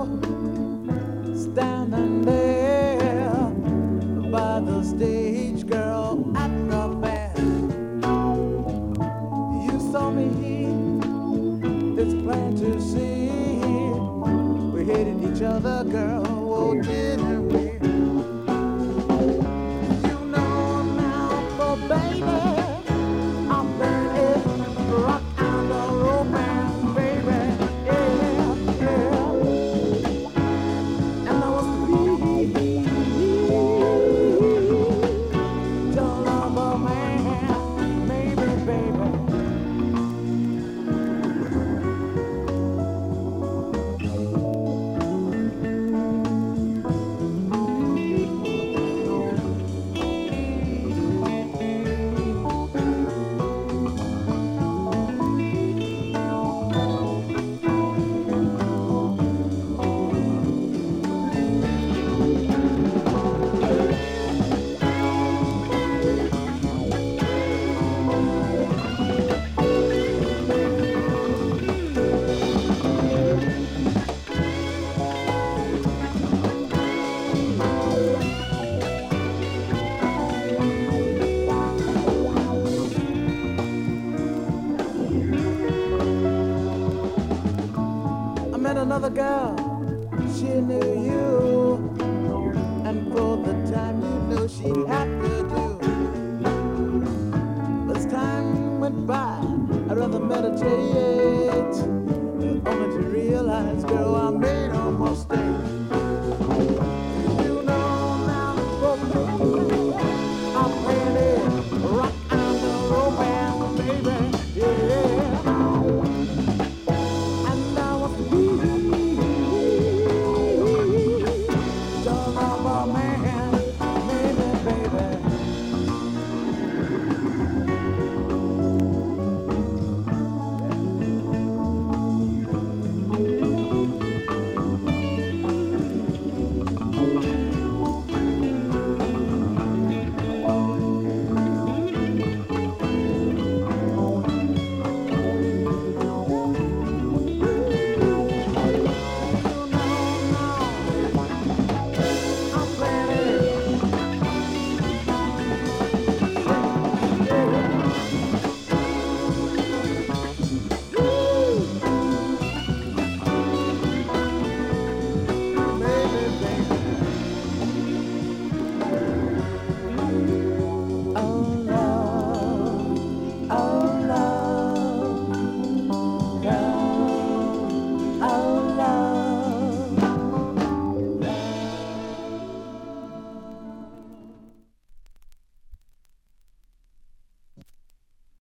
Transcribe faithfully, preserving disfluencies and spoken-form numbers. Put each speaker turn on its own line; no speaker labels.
standing there by the stage, girl, at the fair. You saw me, it's plain to see. We hated each other, girl, oh, didn't we? You know now, for baby, I'm burning rock and a romance, baby. Yeah, yeah. And I was to be your lover, man, maybe, baby. I met another girl, she knew you, and for the time you knew she'd have to do. But as time went by, I'd rather meditate, only to realize, girl, I made